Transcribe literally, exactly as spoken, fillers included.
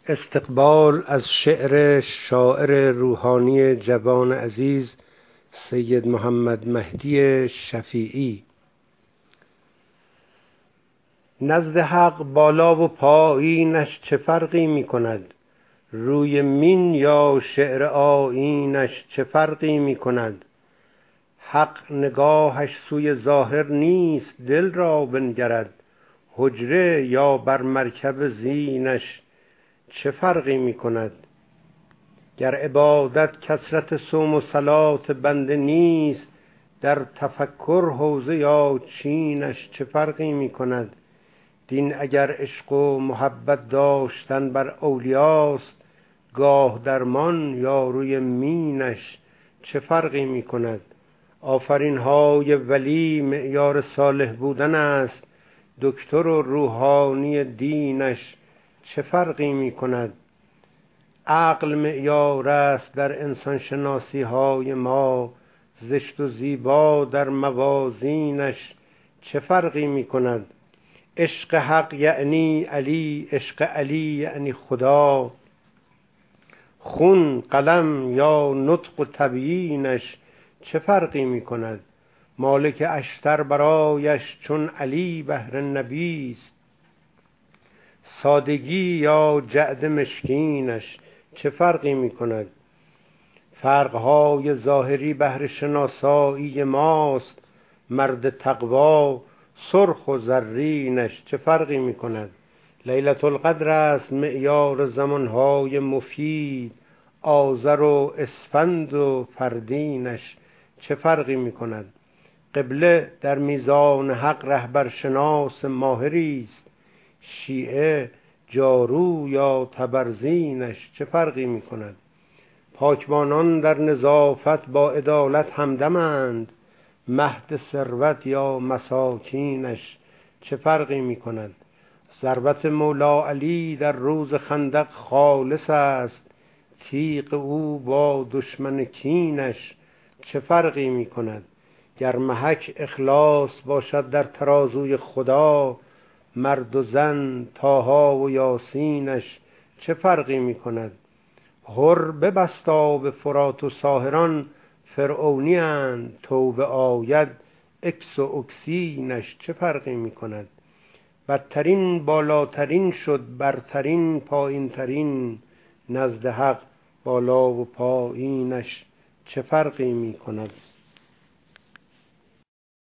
استقبال از شعر شاعر روحانی جوان عزیز سید محمد مهدی شفیعی. نزد حق بالا و پایینش چه فرقی می کند؟ روی مین یا شعر آیینش چه فرقی می کند؟ حق نگاهش سوی ظاهر نیست، دل را بنگرد. حجره یا بر مرکب زینش چه فرقی می کند؟ گر عبادت کثرت صوم و صلات بنده نیست، در تفکر حوزه یا چینش چه فرقی می کند؟ دین اگر عشق و محبت داشتن بر اولیاست، گاه درمان یا روی مینش چه فرقی می کند؟ آفرین های ولی معیار صالح بودن است، دکتر و روحانی دینش چه فرقی می کند؟ عقل معیار است در انسان شناسی های ما، زشت و زیبا در موازینش چه فرقی می کند؟ عشق حق یعنی علی، عشق علی یعنی خدا. خون قلم یا نطق و تبیینش چه فرقی می کند؟ مالک اشتر برایش چون علی بهر نبی است، سادگی یا جعد مشکینش چه فرقی می کند؟ فرقهای ظاهری بهر شناسایی ماست، مرد تقوا سرخ و زرینش چه فرقی می کند؟ لیلة القدر است معیار زمانهای مفید، آذر و اسفند و فردینش چه فرقی می کند؟ قبله در میزان حق رهبر شناس ماهری است، شیعه جارو یا تبرزینش چه فرقی می کند؟ پاکبانان در نظافت با عدالت همدمند، مهد ثروت یا مساکینش چه فرقی می کند؟ ضربت مولا علی در روز خندق خالص است، تیغ او با دشمن کینش چه فرقی می کند؟ گر محک اخلاص باشد در ترازوی خدا، مرد و زن طاها و یاسینش چه فرقی می کند؟ هر ببست آب فرات و ساحران فرعونی اند، توبه آید اکس و اکسینش چه فرقی می کند؟ بدترین بالاترین شد، برترین پایینترین، نزد حق بالا و پایینش چه فرقی می کند؟